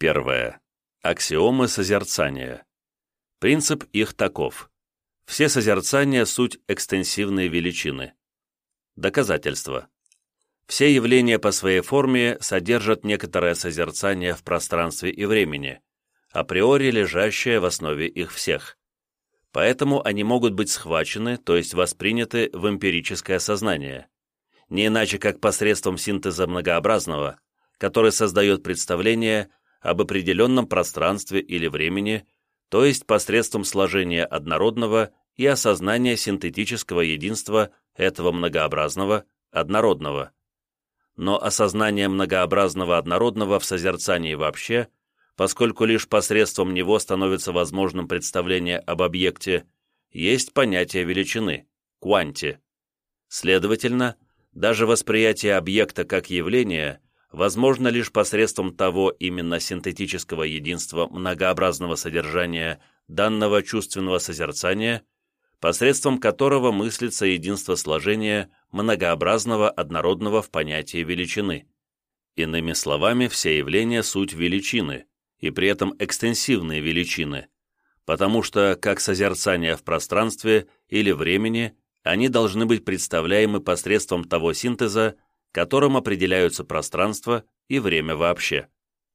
Первое. Аксиомы созерцания. Принцип их таков. Все созерцания – суть экстенсивные величины. Доказательство. Все явления по своей форме содержат некоторое созерцание в пространстве и времени, априори лежащее в основе их всех. Поэтому они могут быть схвачены, то есть восприняты в эмпирическое сознание, не иначе как посредством синтеза многообразного, который создает представление об определенном пространстве или времени, то есть посредством сложения однородного и осознания синтетического единства этого многообразного, однородного. Но осознание многообразного однородного в созерцании вообще, поскольку лишь посредством него становится возможным представление об объекте, есть понятие величины – кванти. Следовательно, даже восприятие объекта как явления возможно лишь посредством того именно синтетического единства многообразного содержания данного чувственного созерцания, посредством которого мыслится единство сложения многообразного однородного в понятии величины. Иными словами, все явления – суть величины, и при этом экстенсивные величины, потому что, как созерцание в пространстве или времени, они должны быть представляемы посредством того синтеза, которым определяются пространство и время вообще.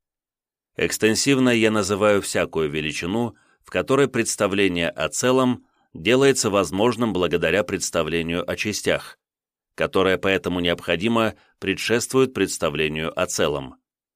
Экстенсивно я называю всякую величину, в которой представление о целом делается возможным благодаря представлению о частях, которое поэтому необходимо предшествует представлению о целом.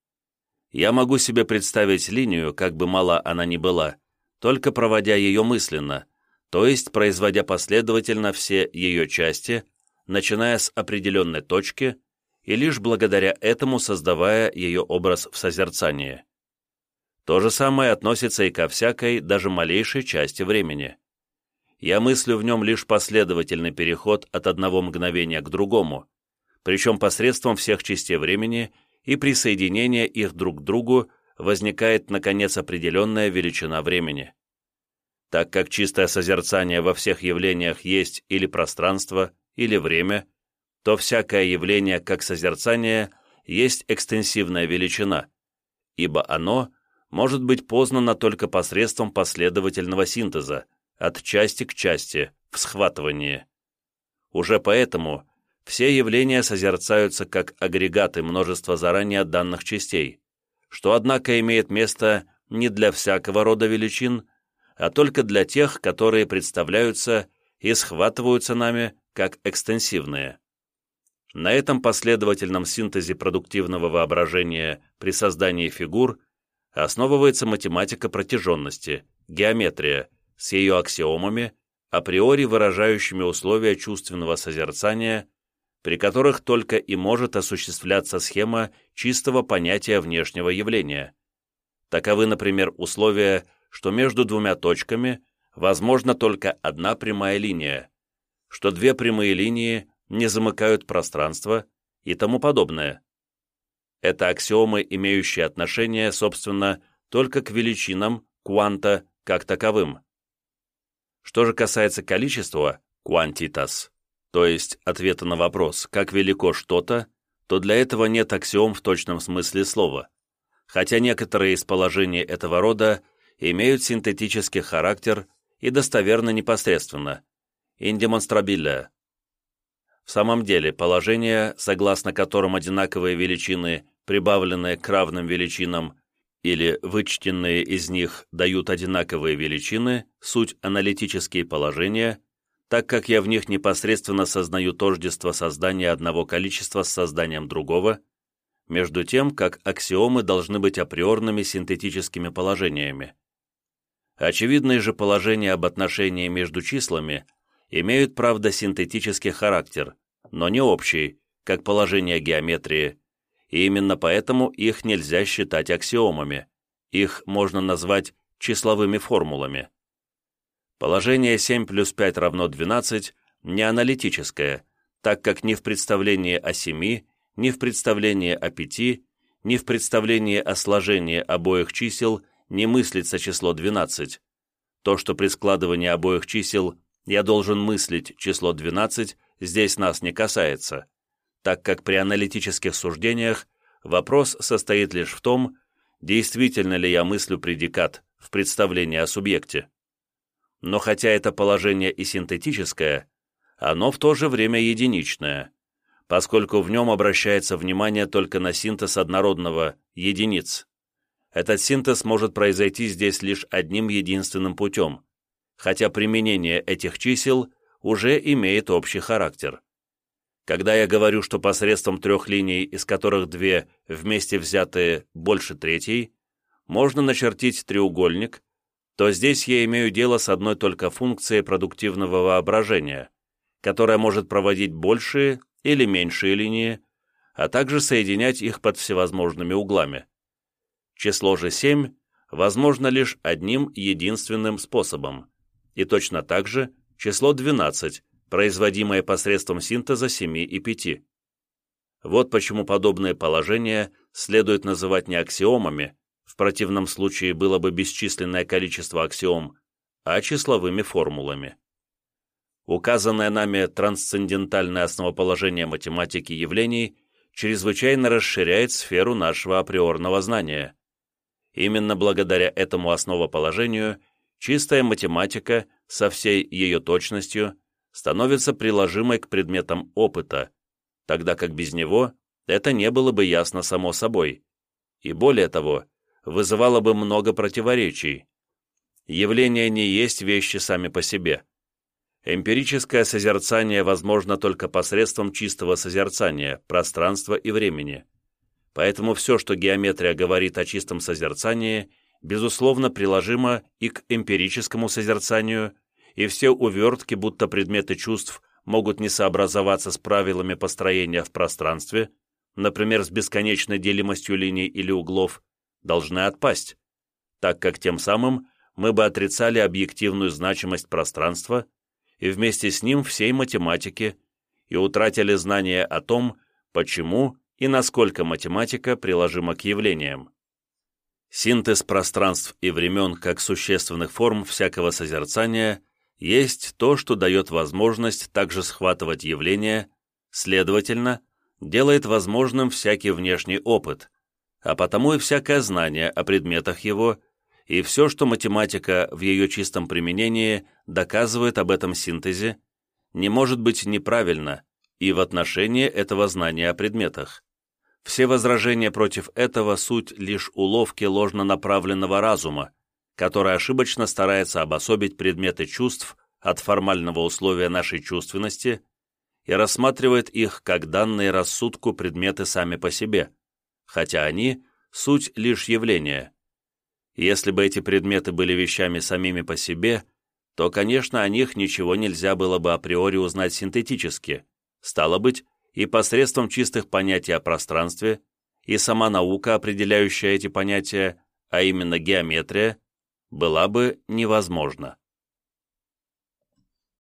Я могу себе представить линию, как бы мала она ни была, только проводя ее мысленно, то есть производя последовательно все ее части, начиная с определенной точки, и лишь благодаря этому создавая ее образ в созерцании. То же самое относится и ко всякой, даже малейшей части времени. Я мыслю в нем лишь последовательный переход от одного мгновения к другому, причем посредством всех частей времени и присоединения их друг к другу возникает, наконец, определенная величина времени. Так как чистое созерцание во всех явлениях есть или пространство, или время, то всякое явление как созерцание есть экстенсивная величина, ибо оно может быть познано только посредством последовательного синтеза, от части к части, в схватывании. Уже поэтому все явления созерцаются как агрегаты множества заранее данных частей, что, однако, имеет место не для всякого рода величин, а только для тех, которые представляются и схватываются нами как экстенсивные. На этом последовательном синтезе продуктивного воображения при создании фигур основывается математика протяженности, геометрия, с ее аксиомами, априори выражающими условия чувственного созерцания, при которых только и может осуществляться схема чистого понятия внешнего явления. Таковы, например, условия, что между двумя точками возможна только одна прямая линия, что две прямые линии не замыкают пространство и тому подобное. Это аксиомы, имеющие отношение, собственно, только к величинам кванта как таковым. Что же касается количества, quantitas, то есть ответа на вопрос, как велико что-то, то для этого нет аксиом в точном смысле слова, хотя некоторые из положений этого рода имеют синтетический характер и достоверно непосредственно, indemонстрабиле. В самом деле, положения, согласно которым одинаковые величины, прибавленные к равным величинам, или вычтенные из них дают одинаковые величины, суть аналитические положения, так как я в них непосредственно сознаю тождество создания одного количества с созданием другого, между тем, как аксиомы должны быть априорными синтетическими положениями. Очевидные же положения об отношении между числами имеют, правда, синтетический характер, но не общий, как положение геометрии, и именно поэтому их нельзя считать аксиомами, их можно назвать числовыми формулами. Положение 7 плюс 5 равно 12 не аналитическое, так как ни в представлении о 7, ни в представлении о 5, ни в представлении о сложении обоих чисел не мыслится число 12. То, что при складывании обоих чисел я должен мыслить число 12, здесь нас не касается, так как при аналитических суждениях вопрос состоит лишь в том, действительно ли я мыслю предикат в представлении о субъекте. Но хотя это положение и синтетическое, оно в то же время единичное, поскольку в нем обращается внимание только на синтез однородного единиц. Этот синтез может произойти здесь лишь одним единственным путем, хотя применение этих чисел уже имеет общий характер. Когда я говорю, что посредством трех линий, из которых две вместе взятые больше третьей, можно начертить треугольник, то здесь я имею дело с одной только функцией продуктивного воображения, которая может проводить большие или меньшие линии, а также соединять их под всевозможными углами. Число же 7 возможно лишь одним единственным способом, и точно так же число 12, производимое посредством синтеза 7 и 5. Вот почему подобные положения следует называть не аксиомами, в противном случае было бы бесчисленное количество аксиом, а числовыми формулами. Указанное нами трансцендентальное основоположение математики явлений чрезвычайно расширяет сферу нашего априорного знания. Именно благодаря этому основоположению чистая математика со всей ее точностью становится приложимой к предметам опыта, тогда как без него это не было бы ясно само собой, и более того, вызывало бы много противоречий. Явления не есть вещи сами по себе. Эмпирическое созерцание возможно только посредством чистого созерцания, пространства и времени. Поэтому все, что геометрия говорит о чистом созерцании, безусловно приложимо и к эмпирическому созерцанию, и все увертки, будто предметы чувств могут не сообразоваться с правилами построения в пространстве, например, с бесконечной делимостью линий или углов, должны отпасть, так как тем самым мы бы отрицали объективную значимость пространства и вместе с ним всей математики и утратили знание о том, почему и насколько математика приложима к явлениям. Синтез пространств и времен как существенных форм всякого созерцания есть то, что дает возможность также схватывать явления, следовательно, делает возможным всякий внешний опыт, а потому и всякое знание о предметах его, и все, что математика в ее чистом применении доказывает об этом синтезе, не может быть неправильно и в отношении этого знания о предметах. Все возражения против этого суть лишь уловки ложно направленного разума, который ошибочно старается обособить предметы чувств от формального условия нашей чувственности и рассматривает их как данные рассудку предметы сами по себе, хотя они – суть лишь явления. Если бы эти предметы были вещами самими по себе, то, конечно, о них ничего нельзя было бы априори узнать синтетически, стало быть, и посредством чистых понятий о пространстве, и сама наука, определяющая эти понятия, а именно геометрия, была бы невозможна.